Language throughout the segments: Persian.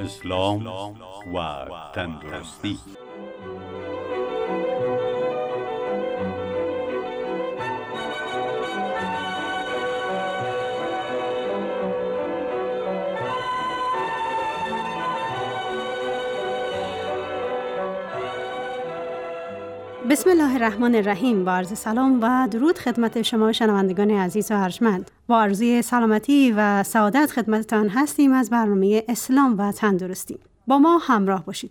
اسلام و تندرستی. بسم الله الرحمن الرحیم. با عرض سلام و درود خدمت شما شنوندگان عزیز و ارجمند. با آرزوی سلامتی و سعادت خدمتتان هستیم از برنامه اسلام و تندرستی. با ما همراه باشید.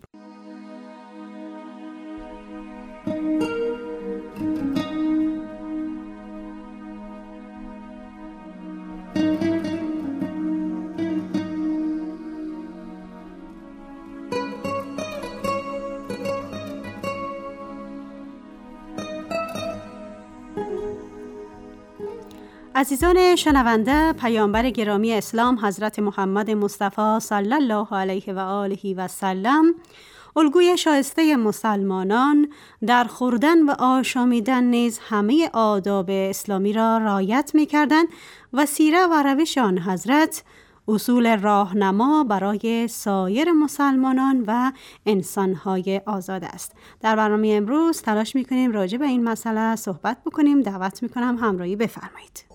عزیزان شنونده، پیامبر گرامی اسلام حضرت محمد مصطفی صلی الله علیه و آله و سلم الگوی شایسته مسلمانان در خوردن و آشامیدن نیز همه آداب اسلامی را رعایت می‌کردند و سیره و روش آن حضرت اصول راهنما برای سایر مسلمانان و انسان‌های آزاد است. در برنامه امروز تلاش می‌کنیم راجع به این مسئله صحبت بکنیم. دعوت می‌کنم همراهی بفرمایید.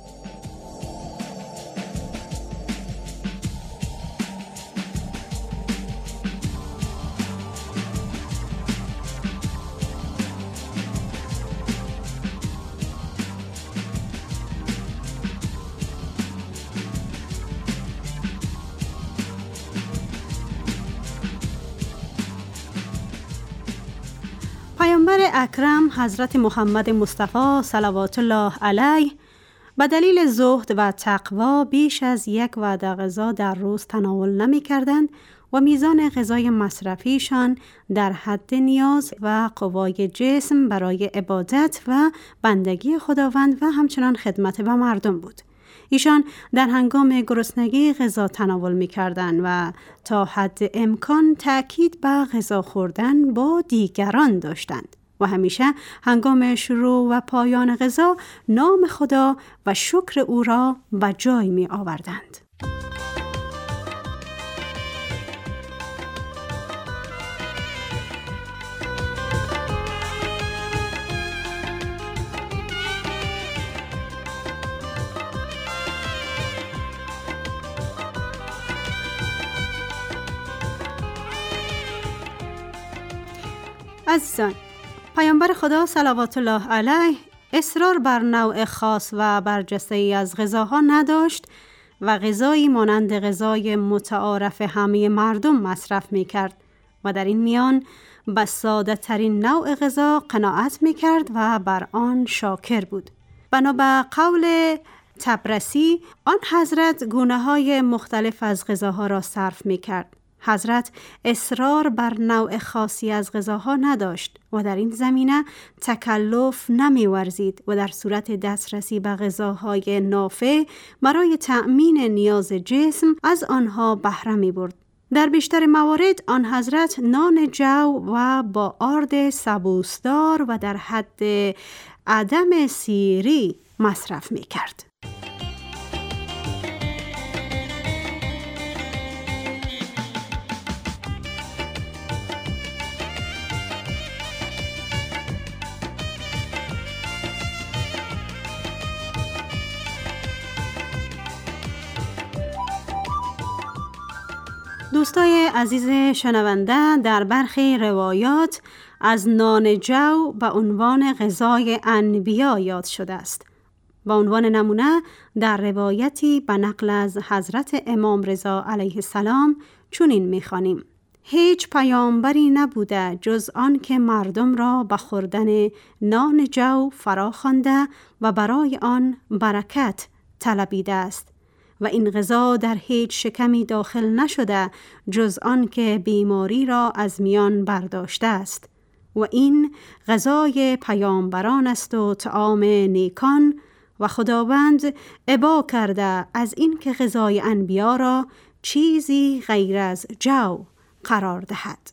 پیامبر اکرم حضرت محمد مصطفی صلوات الله علیه به دلیل زهد و تقوا بیش از 1 وعده غذا در روز تناول نمی‌کردند و میزان غذای مصرفیشان در حد نیاز و قوای جسم برای عبادت و بندگی خداوند و همچنان خدمت به مردم بود. ایشان در هنگام گرسنگی غذا تناول می‌کردند و تا حد امکان تأکید به غذا خوردن با دیگران داشتند و همیشه هنگام شروع و پایان غذا نام خدا و شکر او را به جای می‌آوردند. عزیزان، پیامبر خدا صلوات الله علیه اصرار بر نوع خاص و برجسته‌ای از غذاها نداشت و غذایی مانند غذای متعارف همه مردم مصرف می‌کرد و در این میان به ساده ترین نوع غذا قناعت می‌کرد و بر آن شاکر بود. بنا به قول طبرسی، آن حضرت گونه‌های مختلف از غذاها را صرف می‌کرد. حضرت اصرار بر نوع خاصی از غذاها نداشت و در این زمینه تکلف نمی‌ورزید و در صورت دسترسی به غذاهای نافع برای تأمین نیاز جسم از آنها بهره می‌برد. در بیشتر موارد آن حضرت نان جو و با آرد سبوسدار و در حد عدم سیری مصرف می‌کرد. دوستای عزیز شنونده، در برخی روایات از نان جو به عنوان غذای انبیا یاد شده است. به عنوان نمونه در روایتی به نقل از حضرت امام رضا علیه السلام چنین می‌خوانیم: هیچ پیامبری نبوده جز آن که مردم را به خوردن نان جو فراخوانده و برای آن برکت طلبیده است و این غذا در هیچ شکمی داخل نشده جز آن که بیماری را از میان برداشته است و این غذای پیامبران است و طعام نیکان و خداوند ابا کرده از این که غذای انبیا را چیزی غیر از جو قرار دهد.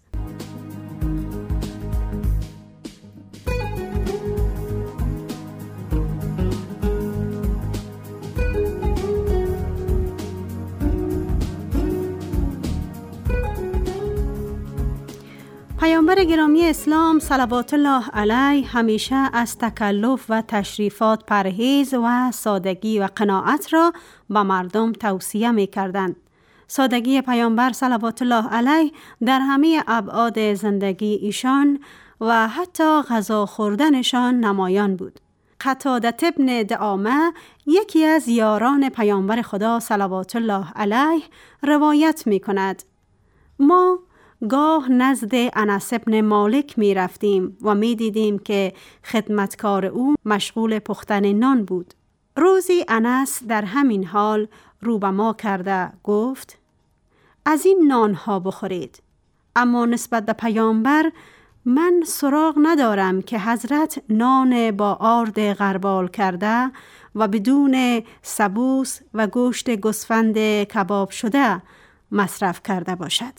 پیامبر گرامی اسلام صلوات الله علیه همیشه از تکلف و تشریفات پرهیز و سادگی و قناعت را به مردم توصیه می کردند. سادگی پیامبر صلوات الله علیه در همه ابعاد زندگی ایشان و حتی غذا خوردنشان نمایان بود. قتاده ابن دعامه یکی از یاران پیامبر خدا صلوات الله علیه روایت می کند: ما گاه نزد انس ابن مالک می رفتیم و می دیدیم که خدمتکار او مشغول پختن نان بود. روزی انس در همین حال رو به ما کرده گفت: از این نان ها بخورید. اما نسبت به پیامبر من سراغ ندارم که حضرت نان با آرد غربال کرده و بدون سبوس و گوشت گوسفند کباب شده مصرف کرده باشد.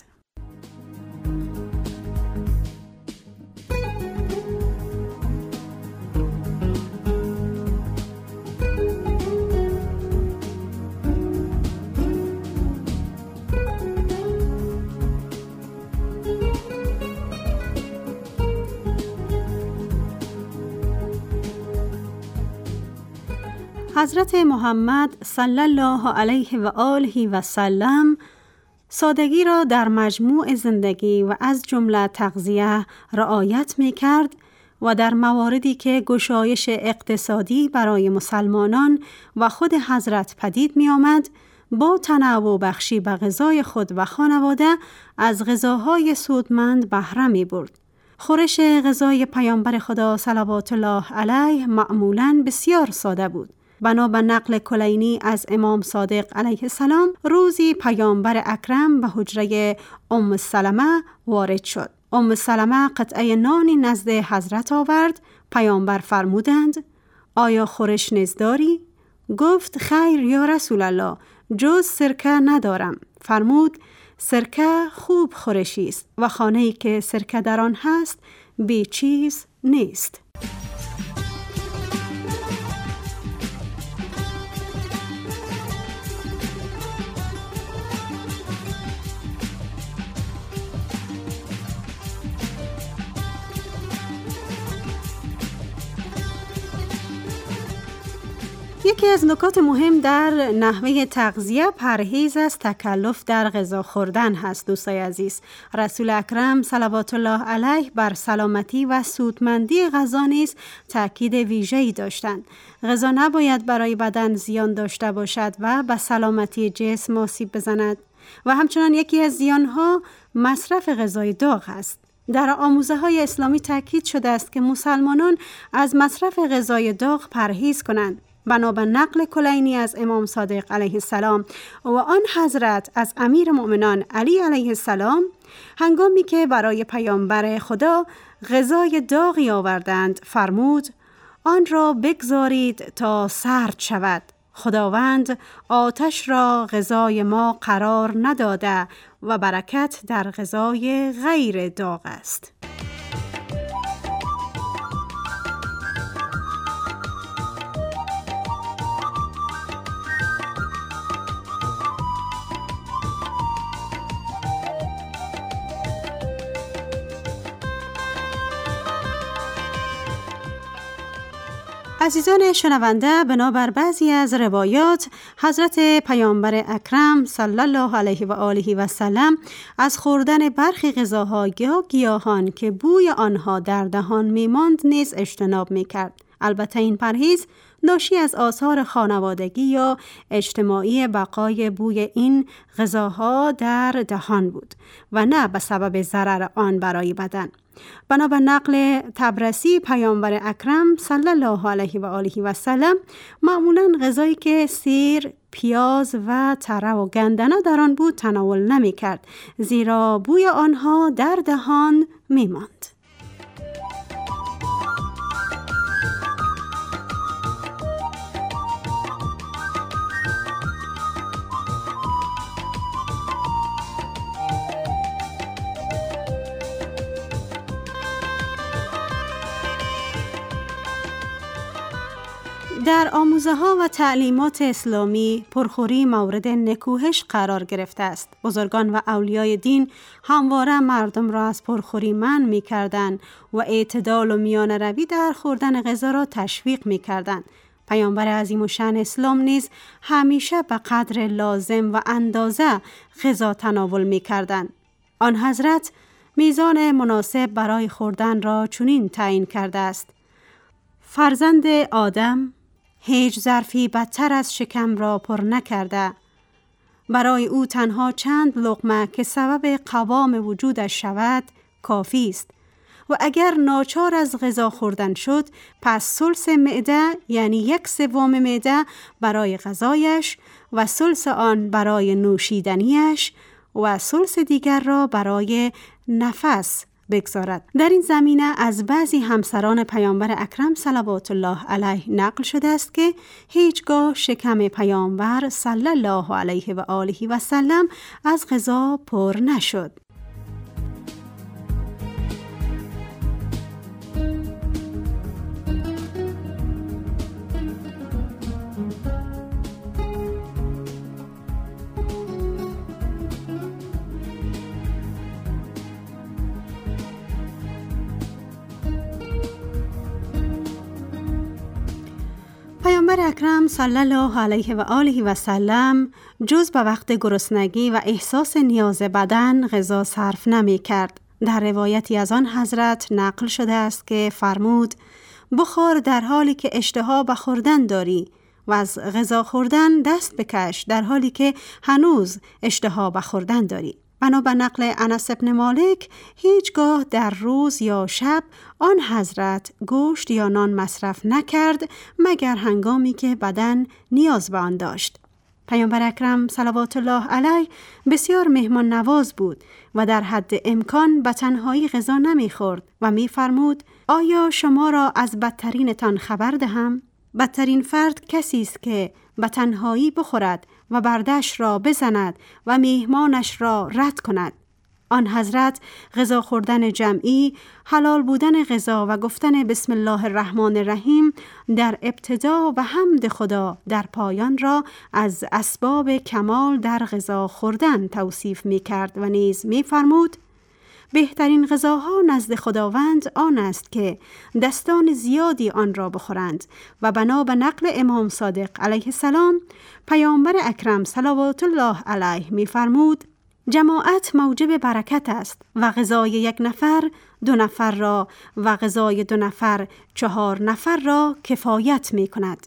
حضرت محمد صلی الله علیه و آله و سلم سادگی را در مجموع زندگی و از جمله تغذیه رعایت می کرد و در مواردی که گشایش اقتصادی برای مسلمانان و خود حضرت پدید می آمد، با تنوع بخشی به غذای خود و خانواده از غذاهای سودمند بهره می برد. خورش غذای پیامبر خدا صلوات الله علیه معمولاً بسیار ساده بود. بنا به نقل کلینی از امام صادق علیه السلام، روزی پیامبر اکرم به حجره ام سلمه وارد شد. ام سلمه قطعه نانی نزد حضرت آورد. پیامبر فرمودند: آیا خورش نیز داری؟ گفت: خیر یا رسول الله، جز سرکه ندارم. فرمود: سرکه خوب خورشی است و خانه‌ای که سرکه در آن هست بی چیز نیست. یکی از نکات مهم در نحوه تغذیه پرهیز از تکلف در غذا خوردن هست. دوستای عزیز، رسول اکرم صلوات الله علیه بر سلامتی و سودمندی غذا نیز تاکید ویژه‌ای داشتند. غذا نباید برای بدن زیان داشته باشد و به سلامتی جسم آسیب بزند و همچنان یکی از زیانها مصرف غذای داغ است. در آموزه‌های اسلامی تاکید شده است که مسلمانان از مصرف غذای داغ پرهیز کنند. بنا به نقل کلینی از امام صادق علیه السلام و آن حضرت از امیر مؤمنان علی علیه السلام، هنگامی که برای پیامبر خدا غذای داغی آوردند، فرمود: آن را بگذارید تا سرد شود. خداوند آتش را غذای ما قرار نداده و برکت در غذای غیر داغ است. عزیزان شنونده، بنابر بعضی از روایات حضرت پیامبر اکرم صلی الله علیه و آله و سلم از خوردن برخی غذاها یا گیاهان که بوی آنها در دهان می‌ماند نیز اجتناب می‌کرد. البته این پرهیز ناشی از آثار خانوادگی یا اجتماعی بقای بوی این غذاها در دهان بود و نه به سبب ضرر آن برای بدن. بنا به نقل طبرسی، پیامبر اکرم صلی الله علیه و آله و سلم معمولاً غذایی که سیر، پیاز و تره و گندنه در آن بود تناول نمی کرد، زیرا بوی آنها در دهان می ماند. در آموزه‌ها و تعلیمات اسلامی پرخوری مورد نکوهش قرار گرفته است. بزرگان و اولیای دین همواره مردم را از پرخوری منع می‌کردند و اعتدال و میانه روی در خوردن غذا را تشویق می‌کردند. پیامبر عظیم الشأن اسلام نیز همیشه به قدر لازم و اندازه غذا تناول می‌کردند. آن حضرت میزان مناسب برای خوردن را چنین تعیین کرده است: فرزند آدم هیچ ظرفی بدتر از شکم را پر نکرده. برای او تنها چند لقمه که سبب قوام وجودش شود کافی است و اگر ناچار از غذا خوردن شد پس ثلث معده یعنی 1/3 معده برای غذایش و ثلث آن برای نوشیدنیش و ثلث دیگر را برای نفس بگذارد. در این زمینه از بعضی همسران پیامبر اکرم صلوات الله علیه نقل شده است که هیچگاه شکم پیامبر صلی الله علیه و آله و سلم از غذا پر نشد. پیامبر اکرم صلی الله علیه و آله و سلم جز به وقت گرسنگی و احساس نیاز بدن غذا صرف نمی کرد. در روایتی از آن حضرت نقل شده است که فرمود: بخور در حالی که اشتها به خوردن داری و از غذا خوردن دست بکش در حالی که هنوز اشتها به خوردن داری. بنا به نقل انس بن مالک هیچگاه در روز یا شب آن حضرت گوشت یا نان مصرف نکرد مگر هنگامی که بدن نیاز به آن داشت. پیامبر اکرم صلوات الله علیه بسیار مهمان نواز بود و در حد امکان به تنهایی غذا نمی‌خورد و می‌فرمود: آیا شما را از بدترینتان خبر دهم؟ بدترین فرد کسی است که به تنهایی بخورد و بردش را بزند و میهمانش را رد کند. آن حضرت غذا خوردن جمعی، حلال بودن غذا و گفتن بسم الله الرحمن الرحیم در ابتدا و حمد خدا در پایان را از اسباب کمال در غذا خوردن توصیف می کرد و نیز می فرمود: بهترین غذاها نزد خداوند آن است که دستان زیادی آن را بخورند و بنا به نقل امام صادق علیه السلام پیامبر اکرم صلوات الله علیه می فرمود: جماعت موجب برکت است و غذای 1 نفر 2 نفر را و غذای 2 نفر 4 نفر را کفایت می کند.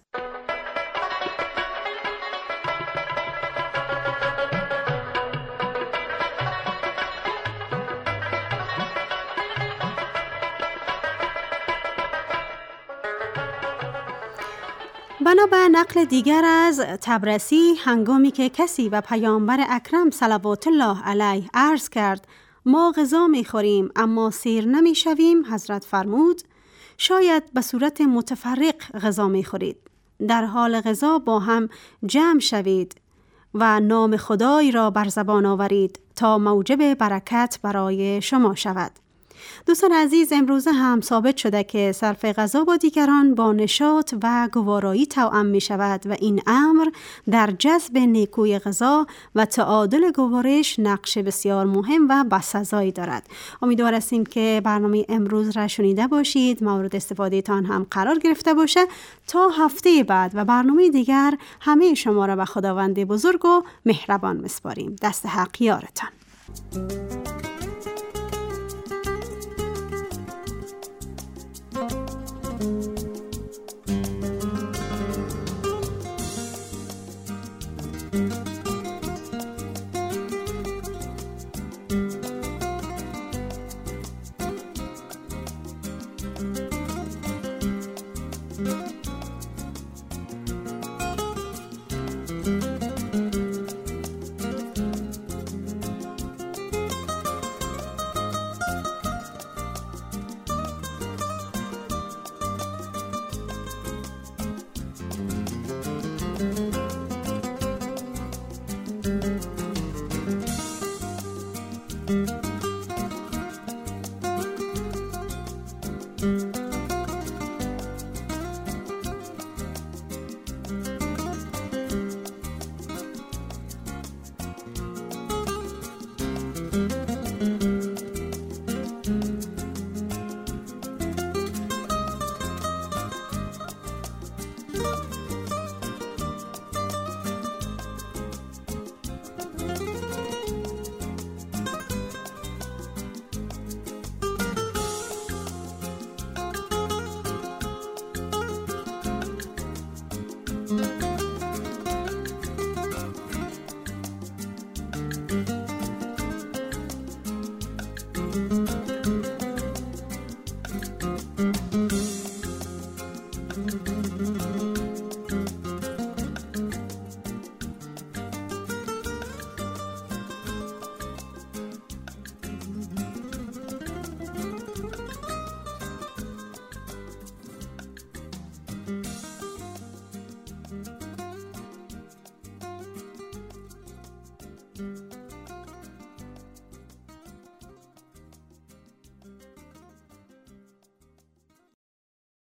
بنا به نقل دیگر از طبرسی هنگامی که کسی به پیامبر اکرم صلوات الله علیه عرض کرد: ما غذا می‌خوریم اما سیر نمی‌شویم، حضرت فرمود: شاید به صورت متفرق غذا می‌خورید. در حال غذا با هم جمع شوید و نام خدای را بر زبان آورید تا موجب برکت برای شما شود. دوستان عزیز، امروزه هم ثابت شده که صرف غذا با دیگران با نشاط و گوارایی توأم می شود و این امر در جذب نیکوی غذا و تعادل گوارش نقش بسیار مهم و بسزایی دارد. امیدوار هستیم که برنامه امروز را شنیده باشید، مورد استفاده تان هم قرار گرفته باشه. تا هفته بعد و برنامه دیگر همه شما را به خداوند بزرگ و مهربان می‌سپاریم. دست حق یارتان.